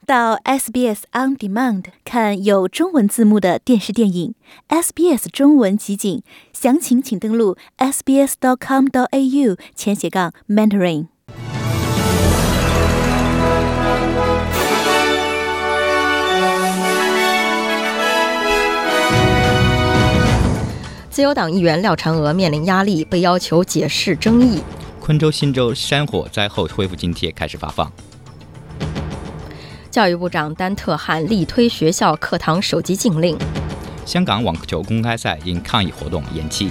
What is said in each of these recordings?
到 SBS On Demand 看有中文字幕的电视电影 SBS 中文集锦，详情请登录 sbs.com.au/Mandarin。 自由党议员廖婵娥面临压力，被要求解释争议。 昆州新州山火灾后恢复津贴开始发放。 教育部长丹特汉力推学校课堂手机禁令。 香港网球公开赛因抗议活动延期。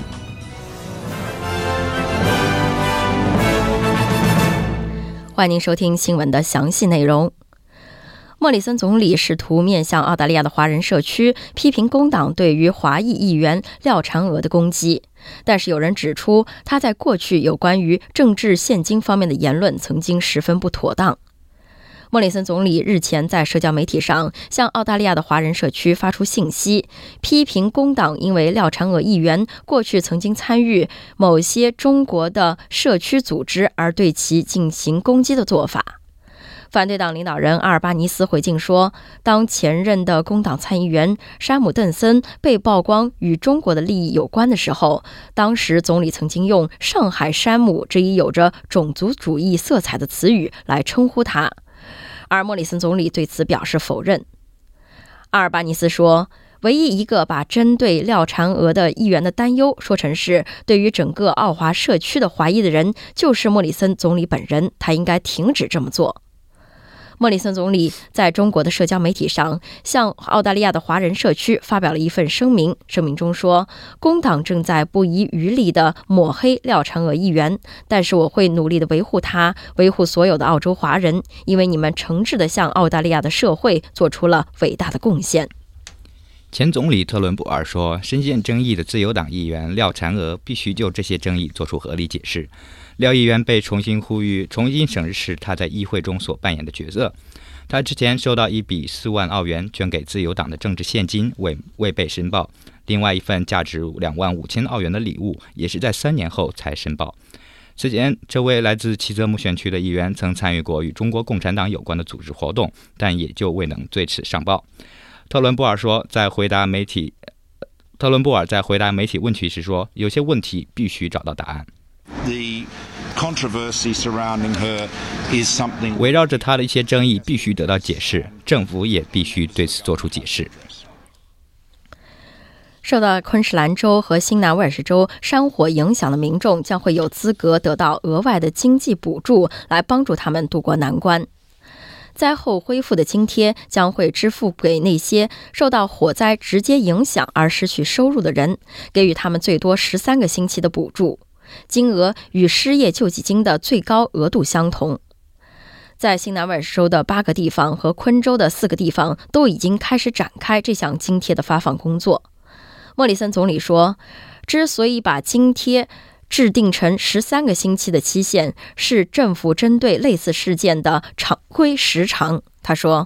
欢迎您收听新闻的详细内容。莫里森总理试图面向澳大利亚的华人社区批评工党对于华裔议员廖婵娥的攻击，但是有人指出他在过去有关于政治现金方面的言论曾经十分不妥当。莫里森总理日前在社交媒体上向澳大利亚的华人社区发出信息，批评工党因为廖婵娥议员过去曾经参与某些中国的社区组织而对其进行攻击的做法。反对党领导人阿尔巴尼斯回敬说，当前任的工党参议员山姆·邓森被曝光与中国的利益有关的时候，当时总理曾经用上海山姆这一有着种族主义色彩的词语来称呼他，而莫里森总理对此表示否认。阿尔巴尼斯说，唯一一个把针对廖婵娥的议员的担忧说成是对于整个澳华社区的怀疑的人，就是莫里森总理本人，他应该停止这么做。莫里森总理在中国的社交媒体上向澳大利亚的华人社区发表了一份声明，声明中说，工党正在不遗余力地抹黑廖婵娥议员，但是我会努力地维护他，维护所有的澳洲华人，因为你们诚挚地向澳大利亚的社会做出了伟大的贡献。 前总理特伦布尔说，深陷争议的自由党议员廖婵娥必须就这些争议做出合理解释。廖议员被重新呼吁重新审视他在议会中所扮演的角色。他之前收到一笔4万澳元捐给自由党的政治现金未被申报，另外一份价值2万5千澳元的礼物也是在3年后才申报。此前，这位来自奇泽姆选区的议员曾参与过与中国共产党有关的组织活动，但也就未能对此上报。特伦布尔在回答媒体问题时说，有些问题必须找到答案。围绕着他的一些争议必须得到解释，政府也必须对此做出解释。 受到昆士兰州和新南威尔士州山火影响的民众将会有资格得到额外的经济补助，来帮助他们渡过难关。灾后恢复的津贴将会支付给那些受到火灾直接影响而失去收入的人，给予他们最多13个星期的补助，金额与失业救济金的最高额度相同。在新南威尔士州的8个地方和昆州的4个地方都已经开始展开这项津贴的发放工作。莫里森总理说，之所以把津贴制定成13个星期的期限，是政府针对类似事件的常规时长。他说，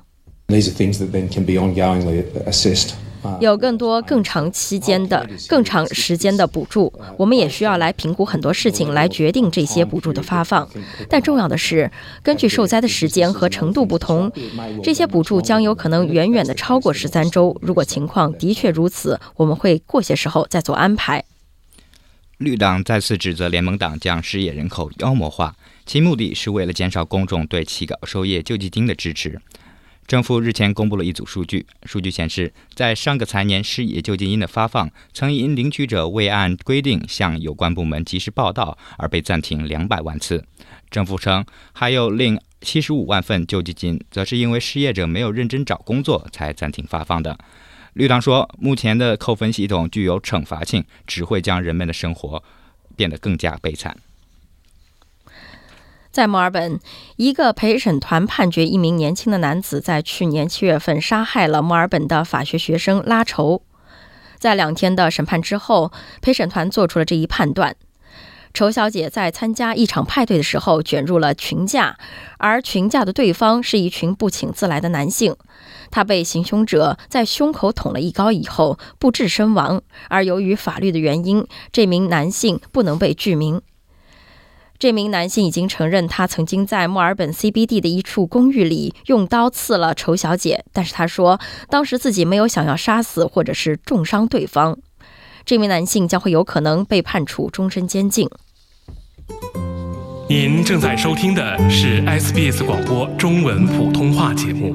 有更多更长时间的补助，我们也需要来评估很多事情来决定这些补助的发放。但重要的是，根据受灾的时间和程度不同，这些补助将有可能远远地超过13周。如果情况的确如此，我们会过些时候再做安排。 绿党再次指责联盟党将失业人口妖魔化，其目的是为了减少公众对起稿收业救济金的支持。政府日前公布了一组数据，数据显示，在上个财年失业救济金的发放曾因领取者未按规定向有关部门及时报到而被暂停200万次。政府称，还有另75万份救济金则是因为失业者没有认真找工作才暂停发放的。绿党说，目前的扣分系统具有惩罚性，只会将人们的生活变得更加悲惨。 在墨尔本，一个陪审团判决一名年轻的男子在去年7月份杀害了墨尔本的法学学生拉仇。在2天的审判之后，陪审团做出了这一判断。仇小姐在参加一场派对的时候卷入了群架，而群架的对方是一群不请自来的男性。他被行凶者在胸口捅了一刀以后不治身亡，而由于法律的原因，这名男性不能被具名。 这名男性已经承认，他曾经在墨尔本 CBD 的一处公寓里用刀刺了丑小姐，但是他说当时自己没有想要杀死或者是重伤对方。这名男性将会有可能被判处终身监禁。 您正在收听的是 SBS 广播中文普通话节目。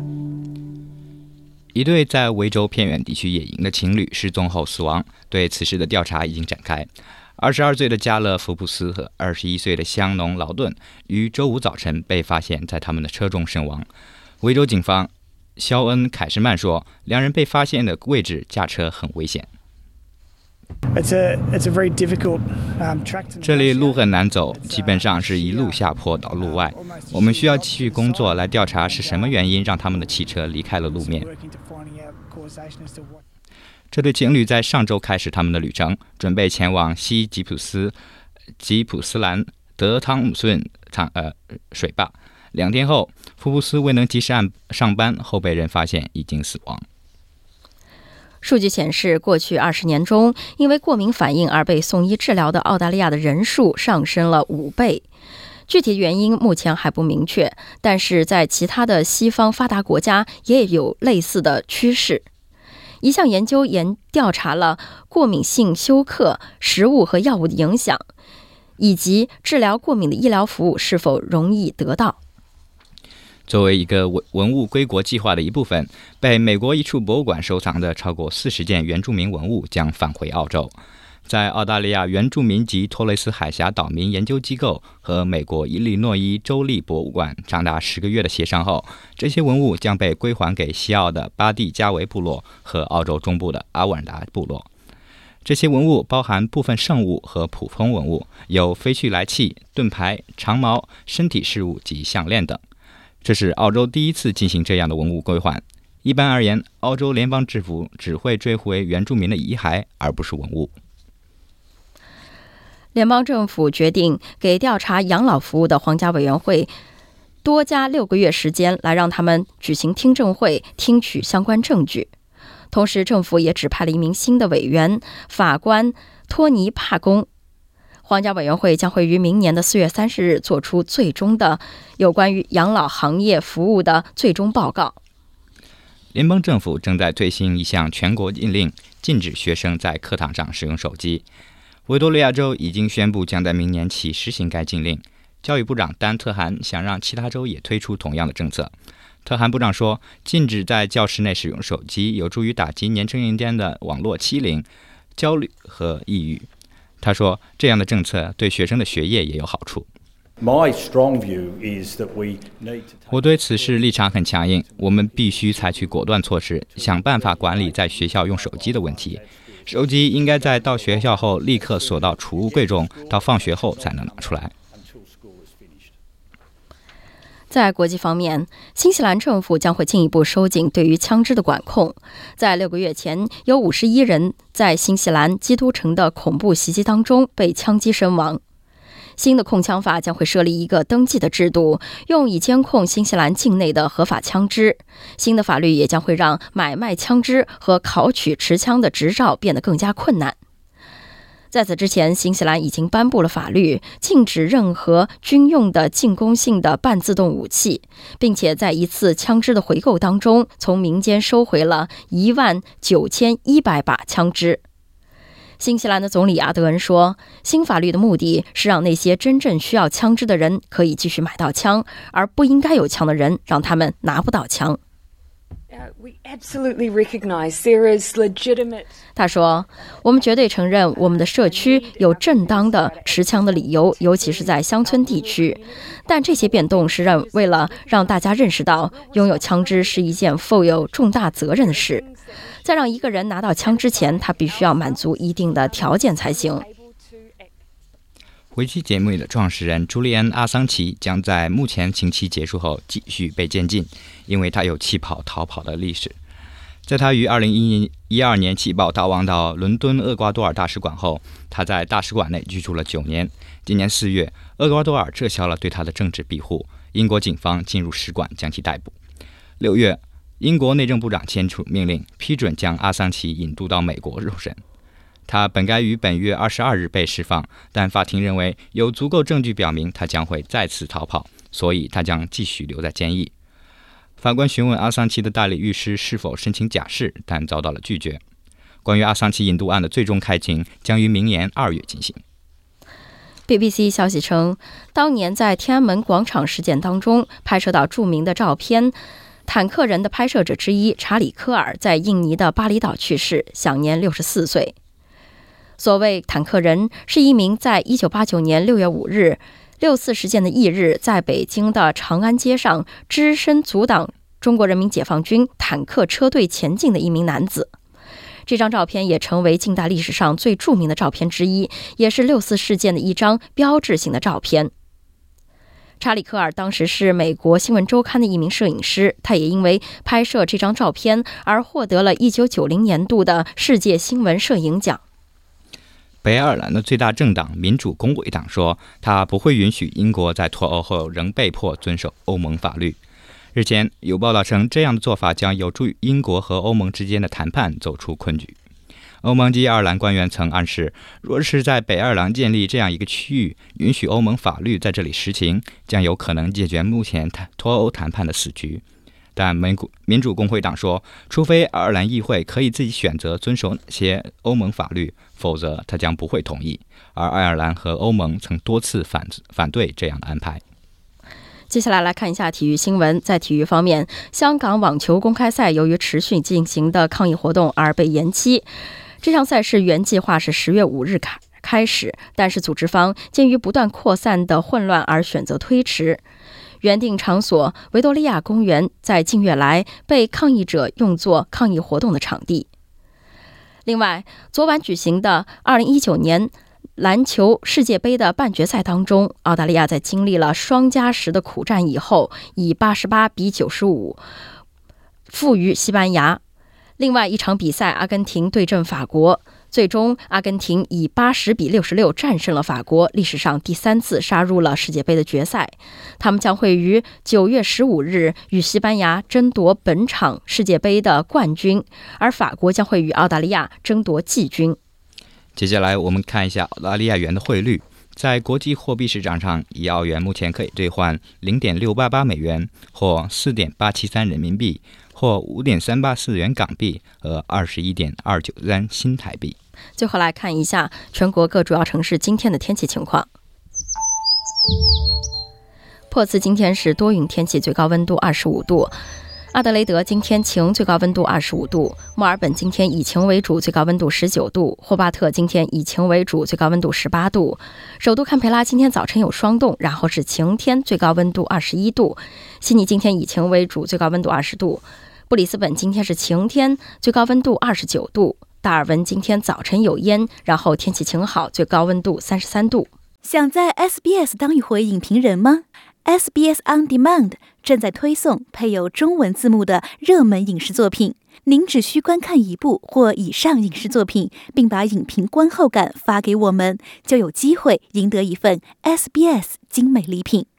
一对在维州偏远地区野营的情侣失踪后死亡，对此事的调查已经展开。22岁的加勒·福布斯和21岁的香农·劳顿于周五早晨被发现在他们的车中身亡。维州警方肖恩·凯什曼说，两人被发现的位置驾车很危险。这里路很难走，基本上是一路下坡到路外。我们需要继续工作来调查是什么原因让他们的汽车离开了路面。这对情侣在上周开始他们的旅程，准备前往西吉普斯兰德汤姆逊水坝。2天后，福布斯未能及时上班后被人发现已经死亡。 数据显示，过去20年中，因为过敏反应而被送医治疗的澳大利亚的人数上升了5倍。具体原因目前还不明确，但是在其他的西方发达国家也有类似的趋势。一项研究调查了过敏性休克、食物和药物的影响，以及治疗过敏的医疗服务是否容易得到。 作为一个文物归国计划的一部分，被美国一处博物馆收藏的超过40件原住民文物将返回澳洲。在澳大利亚原住民及托雷斯海峡岛民研究机构和美国伊利诺伊州立博物馆长达10个月的协商后，这些文物将被归还给西澳的巴蒂加维部落和澳洲中部的阿瓦尔达部落。这些文物包含部分圣物和普通文物，有飞去来器、盾牌、长矛、身体饰物及项链等。这是澳洲第一次进行这样的文物归还。一般而言，澳洲联邦政府只会追回原住民的遗骸，而不是文物。 联邦政府决定给调查养老服务的皇家委员会多加6个月时间，来让他们举行听证会，听取相关证据。同时，政府也指派了一名新的委员，法官托尼·帕公。皇家委员会将会于明年的4月30日做出最终的有关于养老行业服务的最终报告。 联邦政府正在推行一项全国禁令，禁止学生在课堂上使用手机。维多利亚州已经宣布将在明年起实行该禁令。教育部长丹·特罕想让其他州也推出同样的政策。特罕部长说，禁止在教室内使用手机有助于打击年轻人间的网络欺凌、焦虑和抑郁。他说，这样的政策对学生的学业也有好处。我对此事立场很强硬，我们必须采取果断措施，想办法管理在学校用手机的问题。手机应该在到学校后立刻锁到储物柜中，到放学后才能拿出来。 在国际方面，新西兰政府将会进一步收紧对于枪支的管控。在6个月前，有51人在新西兰基督城的恐怖袭击当中被枪击身亡。新的控枪法将会设立一个登记的制度，用以监控新西兰境内的合法枪支。新的法律也将会让买卖枪支和考取持枪的执照变得更加困难。在此之前，新西兰已经颁布了法律，禁止任何军用的进攻性的半自动武器，并且在一次枪支的回购当中，从民间收回了19100把枪支。新西兰的总理阿德恩说，新法律的目的是让那些真正需要枪支的人可以继续买到枪，而不应该有枪的人让他们拿不到枪。他说，我们绝对承认我们的社区有正当的持枪的理由，尤其是在乡村地区，但这些变动是为了让大家认识到拥有枪支是一件负有重大责任的事。在让一个人拿到枪之前，他必须要满足一定的条件才行。 维基节目的创始人朱利安·阿桑奇将在目前刑期结束后继续被监禁，因为他有弃保逃跑的历史。在他于2012年弃保逃亡到伦敦厄瓜多尔大使馆后，他在大使馆内居住了9年。今年4月，厄瓜多尔撤销了对他的政治庇护，英国警方进入使馆将其逮捕。6月，英国内政部长签署命令，批准将阿桑奇引渡到美国受审。 他本该于本月22日被释放，但法庭认为有足够证据表明他将会再次逃跑，所以他将继续留在监狱。法官询问阿桑奇的代理律师是否申请假释，但遭到了拒绝。关于阿桑奇引渡案的最终开庭将于明年2月进行。 BBC 消息称，当年在天安门广场事件当中拍摄到著名的照片坦克人的拍摄者之一查理·科尔在印尼的巴厘岛去世，享年64岁。所谓坦克人是一名在1989年6月5日6·4事件的翌日在北京的长安街上只身阻挡中国人民解放军坦克车队前进的一名男子。这张照片也成为近代历史上最著名的照片之一，也是6·4事件的一张标志性的照片。查理·科尔当时是美国新闻周刊的一名摄影师，他也因为拍摄这张照片而获得了1990年度的世界新闻摄影奖。 北爱尔兰的最大政党民主工会党说，他不会允许英国在脱欧后仍被迫遵守欧盟法律。日前有报道称，这样的做法将有助于英国和欧盟之间的谈判走出困局。欧盟及爱尔兰官员曾暗示，若是在北爱尔兰建立这样一个区域，允许欧盟法律在这里实行，将有可能解决目前脱欧谈判的死局。但民主工会党说，除非爱尔兰议会可以自己选择遵守哪些欧盟法律，否则他将不会同意。而爱尔兰和欧盟曾多次反对这样的安排。 接下来来看一下体育新闻。在体育方面，香港网球公开赛由于持续进行的抗议活动而被延期。这场赛事原计划是10月5日开始，但是组织方鉴于不断扩散的混乱而选择推迟。原定场所维多利亚公园在近月来被抗议者用作抗议活动的场地。另外，昨晚举行的2019年篮球世界杯的半决赛当中，澳大利亚在经历了双加时的苦战以后，以88比95负于西班牙。另外一场比赛，阿根廷对阵法国，最终阿根廷以80比66战胜了法国，历史上第3次杀入了世界杯的决赛。他们将会于9月15日与西班牙争夺本场世界杯的冠军，而法国将会与澳大利亚争夺季军。 接下来我们看一下澳大利亚元的汇率。在国际货币市场上，一澳元目前可以兑换 0.688 美元或 4.873 人民币，或 5.384 元港币和 21.293 新台币。 最后来看一下全国各主要城市今天的天气情况。珀斯今天是多云天气，最高温度25度。阿德雷德今天晴，最高温度25度；墨尔本今天以晴为主，最高温度19度；霍巴特今天以晴为主，最高温度18度；首都堪培拉今天早晨有霜冻，然后是晴天，最高温度21度；悉尼今天以晴为主，最高温度20度；布里斯本今天是晴天，最高温度29度；达尔文今天早晨有烟，然后天气晴好，最高温度33度。 想在 SBS 当一回影评人吗？ SBS On Demand 正在推送配有中文字幕的热门影视作品，您只需观看一部或以上影视作品，并把影评观后感发给我们，就有机会赢得一份 SBS 精美礼品。